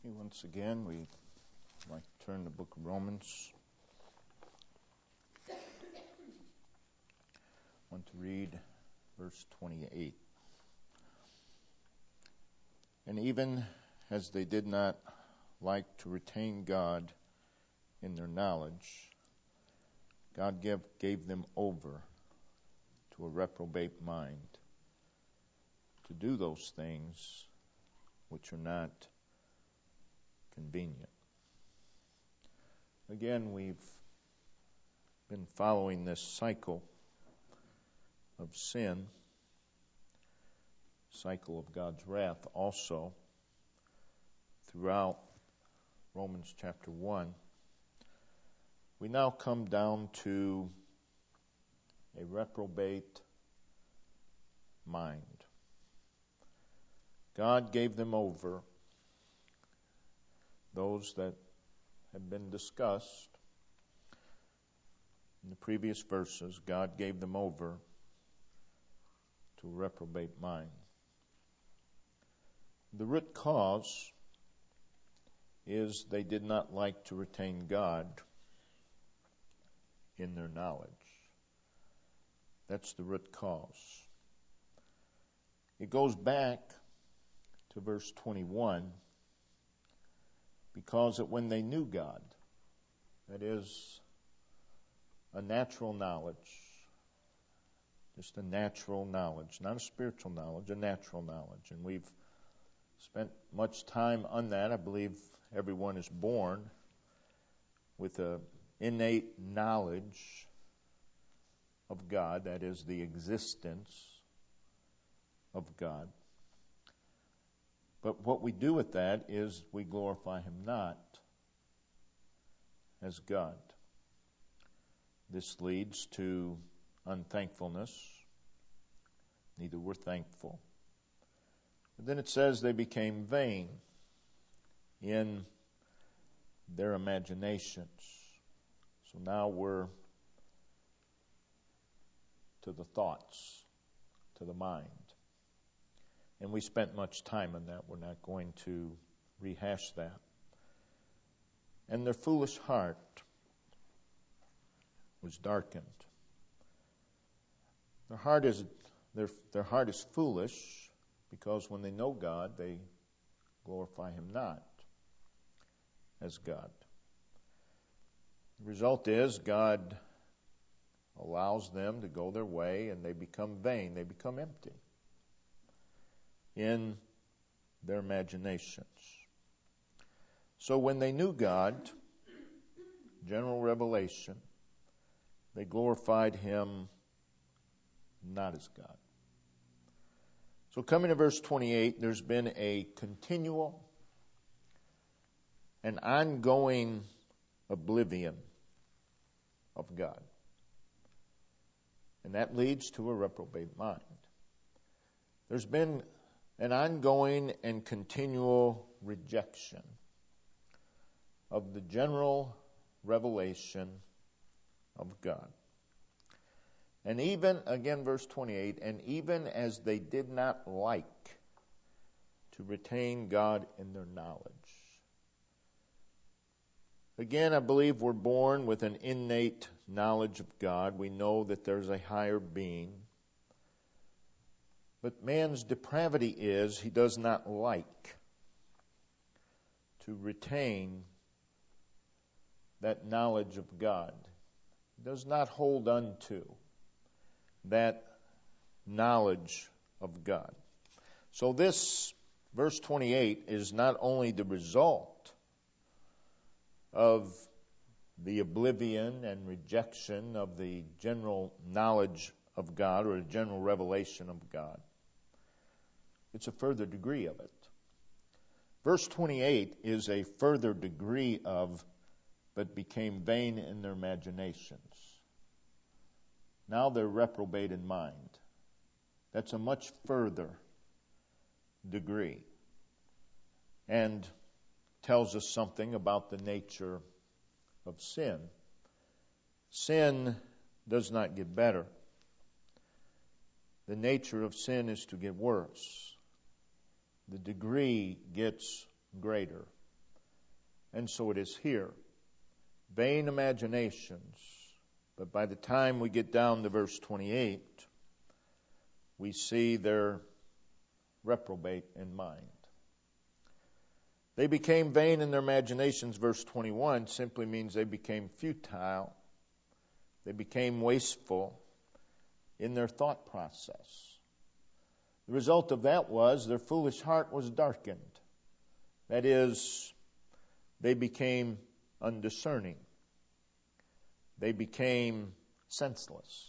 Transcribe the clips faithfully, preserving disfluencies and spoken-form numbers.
Okay, once again, we'd like to turn to the book of Romans. I want to read verse twenty-eight. And even as they did not like to retain God in their knowledge, God gave, gave them over to a reprobate mind to do those things which are not convenient. Again, we've been following this cycle of sin, cycle of God's wrath also throughout Romans chapter one. We now come down to a reprobate mind. God gave them over, those that have been discussed in the previous verses. God gave them over to a reprobate mind. The root cause is they did not like to retain God in their knowledge. That's the root cause. It goes back to verse twenty-one, because that when they knew God, that is a natural knowledge, just a natural knowledge, not a spiritual knowledge, a natural knowledge. And we've spent much time on that. I believe everyone is born with an innate knowledge of God, that is the existence of God. But what we do with that is we glorify Him not as God. This leads to unthankfulness. Neither were thankful. But then it says they became vain in their imaginations. So now we're to the thoughts, to the mind. And we spent much time on that. We're not going to rehash that. And their foolish heart was darkened. Their heart is their their heart is foolish because when they know God, they glorify Him not as God. The result is God allows them to go their way and they become vain, they become empty in their imaginations. So when they knew God, general revelation, they glorified Him not as God. So coming to verse twenty-eight, there's been a continual and ongoing oblivion of God. And that leads to a reprobate mind. There's been an ongoing and continual rejection of the general revelation of God. And even, again, verse twenty-eight, and even as they did not like to retain God in their knowledge. Again, I believe we're born with an innate knowledge of God. We know that there's a higher being. But man's depravity is he does not like to retain that knowledge of God. He does not hold unto that knowledge of God. So this, verse twenty-eight, is not only the result of the oblivion and rejection of the general knowledge of God or the general revelation of God. It's a further degree of it. Verse twenty-eight is a further degree of, but became vain in their imaginations. Now they're reprobate in mind. That's a much further degree. And tells us something about the nature of sin. Sin does not get better. The nature of sin is to get worse. The degree gets greater. And so it is here. Vain imaginations. But by the time we get down to verse twenty-eight, we see they're reprobate in mind. They became vain in their imaginations, verse twenty-one, simply means they became futile. They became wasteful in their thought process. The result of that was their foolish heart was darkened. That is, they became undiscerning. They became senseless.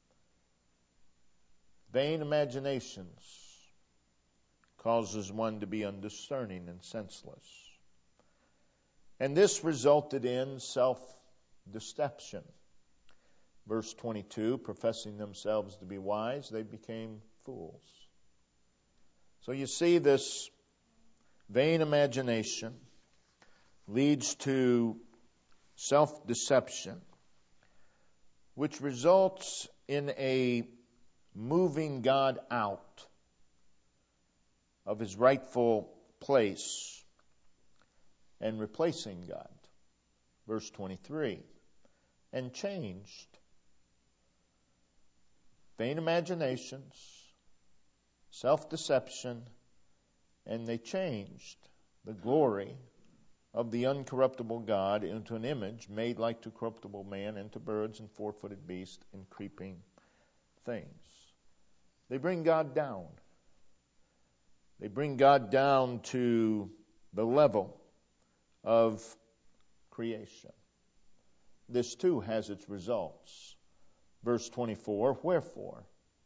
Vain imaginations causes one to be undiscerning and senseless. And this resulted in self-deception. Verse twenty-two, professing themselves to be wise, they became fools. So you see, this vain imagination leads to self-deception, which results in a moving God out of his rightful place and replacing God. Verse twenty-three, and changed. Vain imaginations, self-deception, and they changed the glory of the uncorruptible God into an image made like to corruptible man, and to birds and four-footed beasts and creeping things. They bring God down. They bring God down to the level of creation. This too has its results. Verse twenty-four, wherefore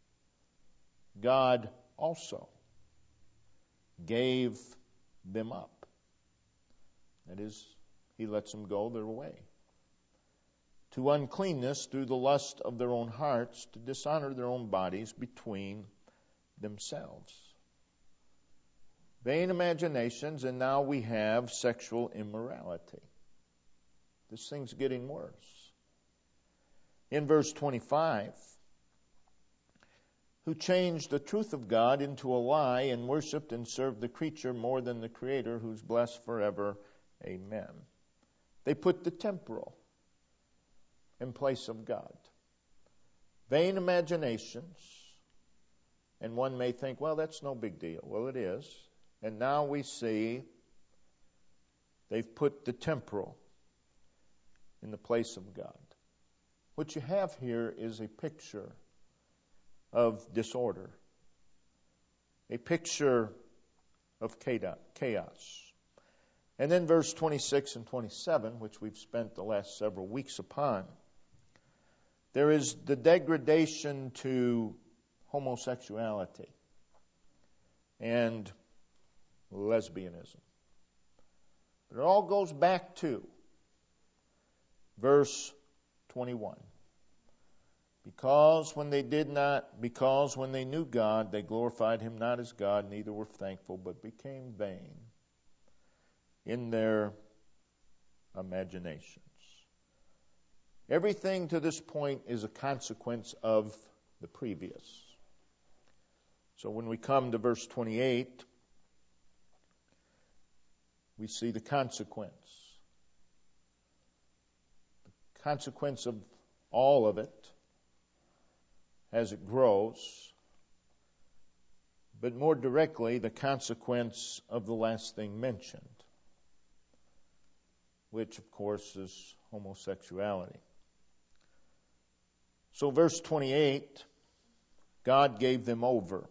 God also gave them up. That is, he lets them go their way. To uncleanness through the lust of their own hearts, to dishonor their own bodies between themselves. Vain imaginations, and now we have sexual immorality. This thing's getting worse. In verse twenty-five, who changed the truth of God into a lie and worshipped and served the creature more than the Creator, who's blessed forever. Amen. They put the temporal in place of God. Vain imaginations. And one may think, well, that's no big deal. Well, it is. And now we see they've put the temporal in the place of God. What you have here is a picture of disorder, a picture of chaos. And then verse twenty-six and twenty-seven, which we've spent the last several weeks upon, there is the degradation to homosexuality and lesbianism. But it all goes back to verse twenty-one. Because when they did not, because when they knew God, they glorified him not as God, neither were thankful, but became vain in their imaginations. Everything to this point is a consequence of the previous. So when we come to verse twenty-eight, we see the consequence. The consequence of all of it as it grows, but more directly, the consequence of the last thing mentioned, which, of course, is homosexuality. So verse twenty-eight, God gave them over.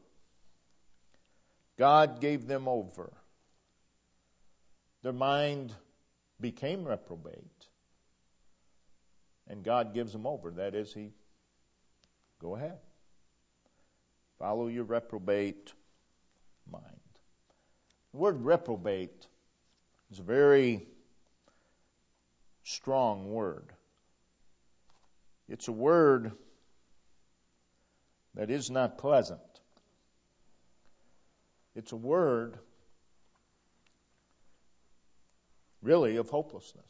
God gave them over. Their mind became reprobate, and God gives them over. That is, he, go ahead. Follow your reprobate mind. The word reprobate is a very strong word. It's a word that is not pleasant. It's a word really of hopelessness.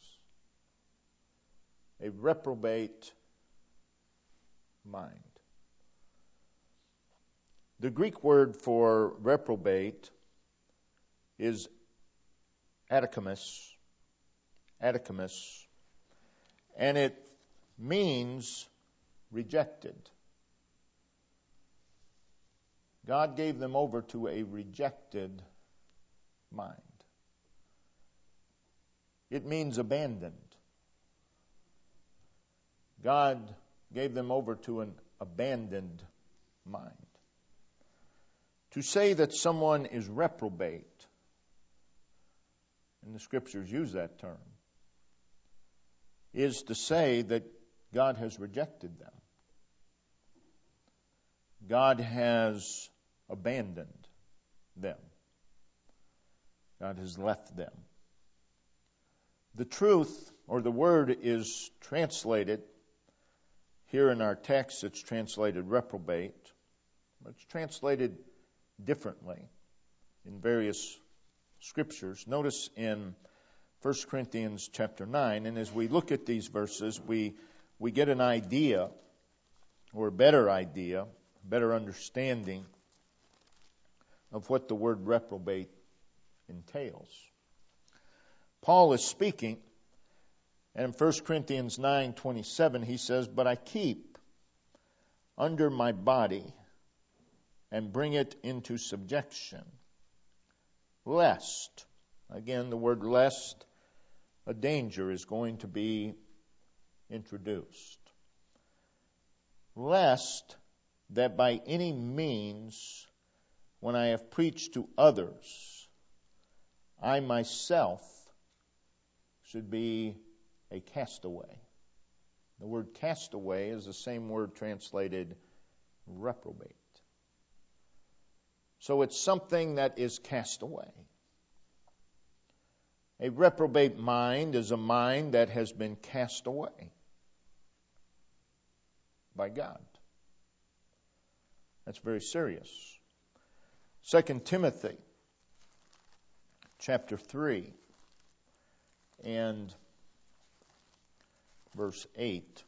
A reprobate mind. The Greek word for reprobate is adakemus, anathemas, and it means rejected. God gave them over to a rejected mind. It means abandoned. God gave them over to an abandoned mind. To say that someone is reprobate, and the Scriptures use that term, is to say that God has rejected them. God has abandoned them. God has left them. The truth, or the word, is translated, here in our text it's translated reprobate, but it's translated differently in various scriptures. Notice in First Corinthians chapter nine, and as we look at these verses, we we get an idea, or a better idea, better understanding of what the word reprobate entails. Paul is speaking, and in First Corinthians nine twenty-seven he says, "But I keep under my body and bring it into subjection, lest," again the word lest, a danger is going to be introduced, "lest that by any means, when I have preached to others, I myself should be a castaway." The word castaway is the same word translated reprobate. So it's something that is cast away. A reprobate mind is a mind that has been cast away by God. That's very serious. Second Timothy chapter three and verse eight.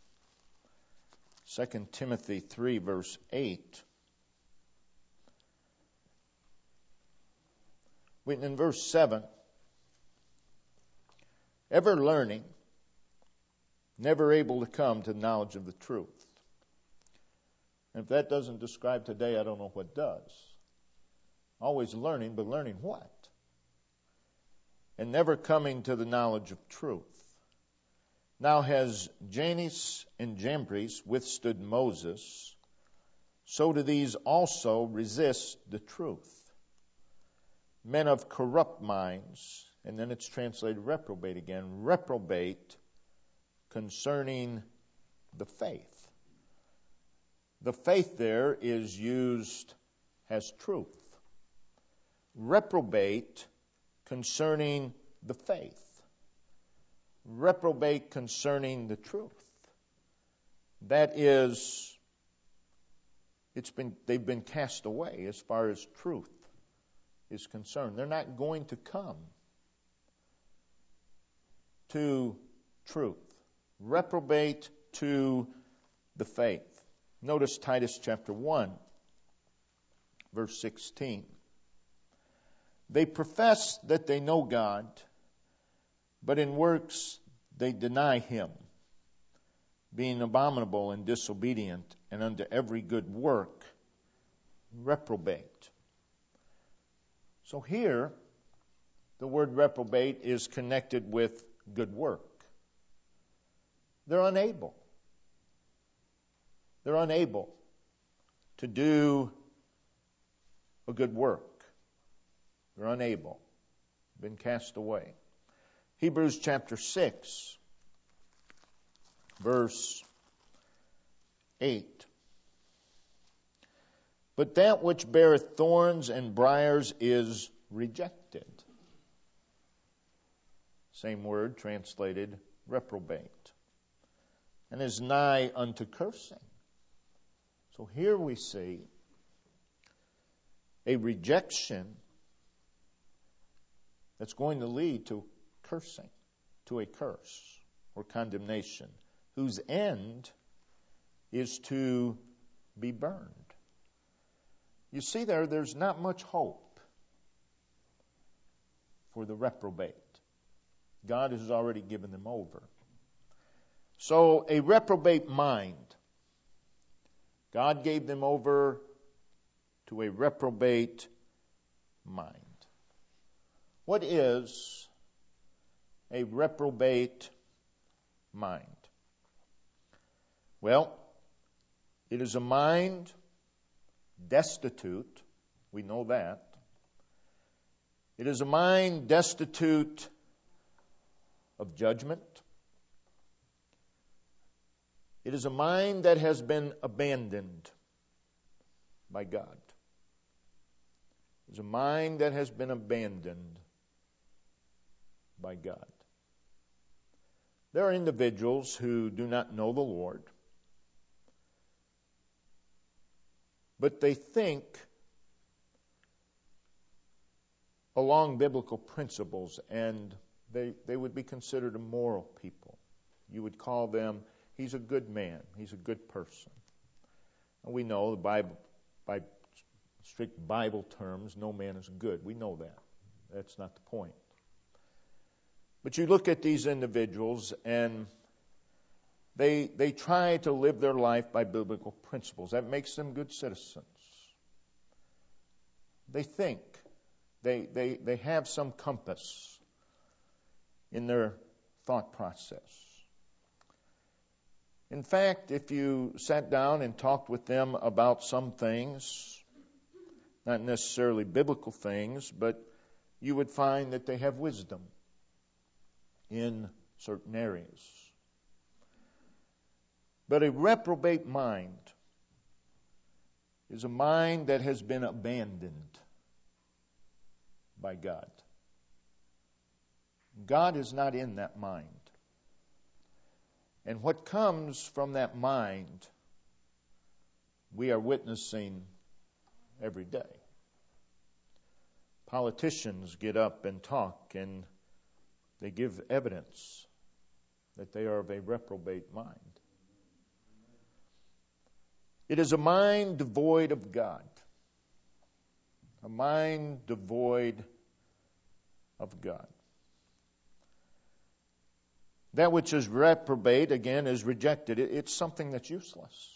Second Timothy three verse eight. In verse seven, ever learning, never able to come to knowledge of the truth. And if that doesn't describe today, I don't know what does. Always learning, but learning what? And never coming to the knowledge of truth. Now has Jannes and Jambres withstood Moses, so do these also resist the truth. Men of corrupt minds, and then it's translated reprobate again, reprobate concerning the faith. The faith there is used as truth. Reprobate concerning the faith. Reprobate concerning the truth. That is, it's been they've been cast away as far as truth is concerned. They're not going to come to truth. Reprobate to the faith. Notice Titus chapter one, verse sixteen. They profess that they know God, but in works they deny Him, being abominable and disobedient, and unto every good work reprobate. So here, the word reprobate is connected with good work. They're unable. They're unable to do a good work. They're unable. Been cast away. Hebrews chapter six, verse eight. But that which beareth thorns and briars is rejected. Same word translated reprobate. And is nigh unto cursing. So here we see a rejection that's going to lead to cursing, to a curse or condemnation, whose end is to be burned. You see there, there's not much hope for the reprobate. God has already given them over. So a reprobate mind, God gave them over to a reprobate mind. What is a reprobate mind? Well, it is a mind destitute. We know that. It is a mind destitute of judgment. It is a mind that has been abandoned by God. It is a mind that has been abandoned by God. There are individuals who do not know the Lord, but they think along biblical principles, and they, they would be considered a moral people. You would call them, he's a good man, he's a good person. And we know the Bible, by strict Bible terms, no man is good. We know that. That's not the point. But you look at these individuals and they they try to live their life by biblical principles. That makes them good citizens. They think. They they they have some compass in their thought process. In fact, if you sat down and talked with them about some things, not necessarily biblical things, but you would find that they have wisdom in certain areas. But a reprobate mind is a mind that has been abandoned by God. God is not in that mind. And what comes from that mind, we are witnessing every day. Politicians get up and talk, and they give evidence that they are of a reprobate mind. It is a mind devoid of God. A mind devoid of God. That which is reprobate, again, is rejected. It's something that's useless.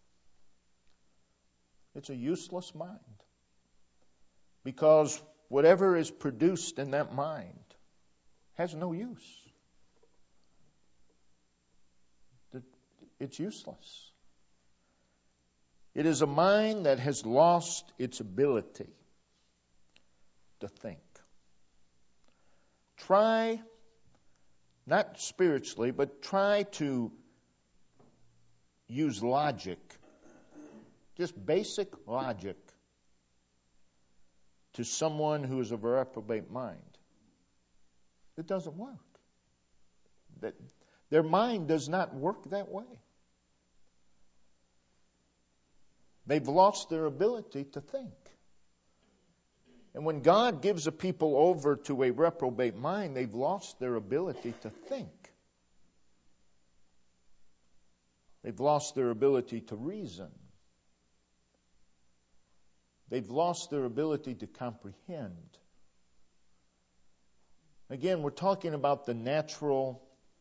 It's a useless mind. Because whatever is produced in that mind has no use. It's useless. It is a mind that has lost its ability to think. Try, not spiritually, but try to use logic, just basic logic, to someone who is of a reprobate mind. It doesn't work. That their mind does not work that way. They've lost their ability to think. And when God gives a people over to a reprobate mind, they've lost their ability to think. They've lost their ability to reason. They've lost their ability to comprehend. Again, we're talking about the natural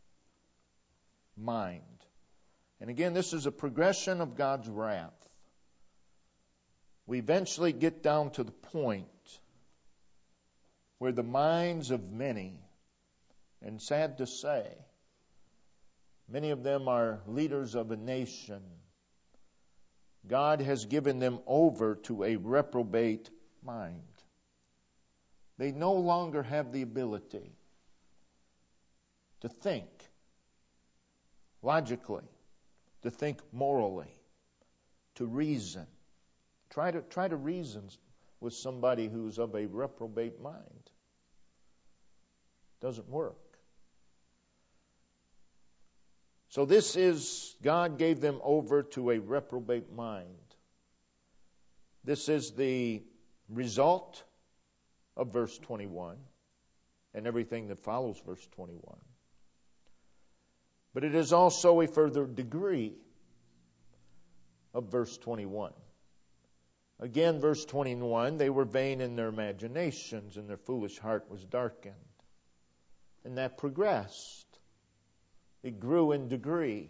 mind. And again, this is a progression of God's wrath. We eventually get down to the point where the minds of many, and sad to say, many of them are leaders of a nation, God has given them over to a reprobate mind. They no longer have the ability to think logically, to think morally, to reason. Try to try to reason with somebody who's of a reprobate mind. Doesn't work. So this is, God gave them over to a reprobate mind. This is the result of verse twenty-one and everything that follows verse twenty-one. But it is also a further degree of verse twenty-one. Again, verse twenty-one, they were vain in their imaginations, and their foolish heart was darkened. and that progressed. It grew in degree.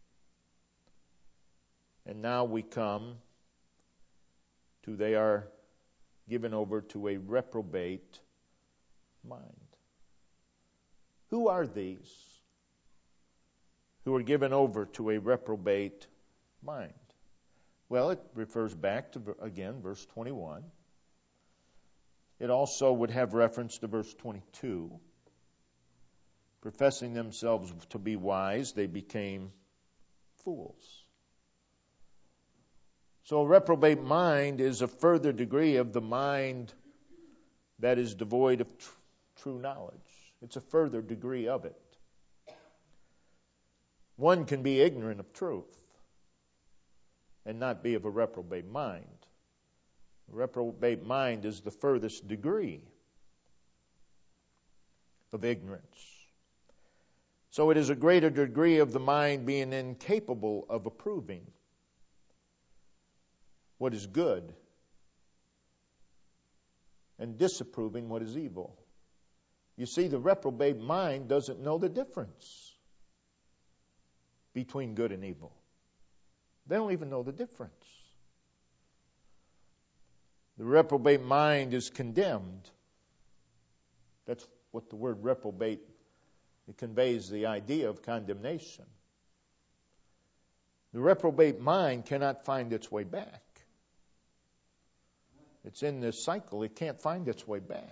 And now we come to they are given over to a reprobate mind. Who are these who are given over to a reprobate mind? Well, it refers back to, again, verse twenty-one. It also would have reference to verse twenty-two. Professing themselves to be wise, they became fools. So a reprobate mind is a further degree of the mind that is devoid of tr- true knowledge. It's a further degree of it. One can be ignorant of truth and not be of a reprobate mind. A reprobate mind is the furthest degree of ignorance. So it is a greater degree of the mind being incapable of approving what is good and disapproving what is evil. You see, the reprobate mind doesn't know the difference between good and evil. They don't even know the difference. The reprobate mind is condemned. That's what the word reprobate, it conveys the idea of condemnation. The reprobate mind cannot find its way back. It's in this cycle. It can't find its way back.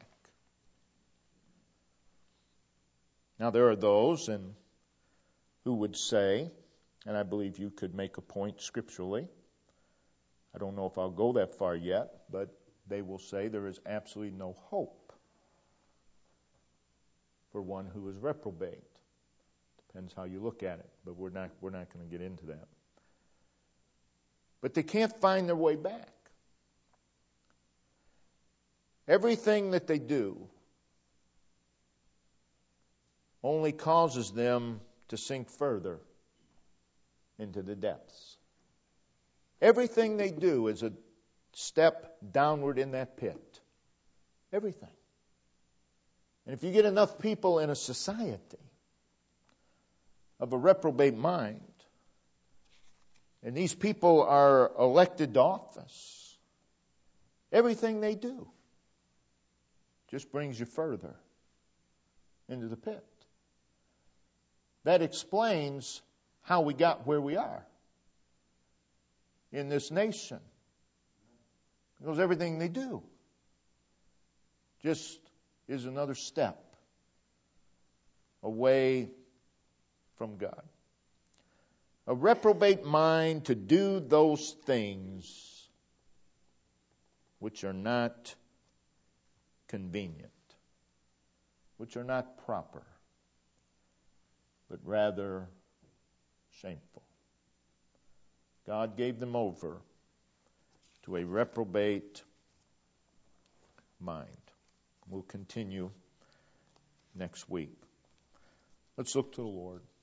Now there are those and who would say, and I believe you could make a point scripturally, I don't know if I'll go that far yet, but they will say there is absolutely no hope for one who is reprobate. Depends how you look at it, but we're not we're not going to get into that. But they can't find their way back. Everything that they do only causes them to sink further into the depths. Everything they do is a step downward in that pit. Everything. And if you get enough people in a society of a reprobate mind, and these people are elected to office, everything they do just brings you further into the pit. That explains how we got where we are in this nation. Because everything they do just is another step away from God. A reprobate mind to do those things which are not convenient, which are not proper, but rather shameful. God gave them over to a reprobate mind. We'll continue next week. Let's look to the Lord.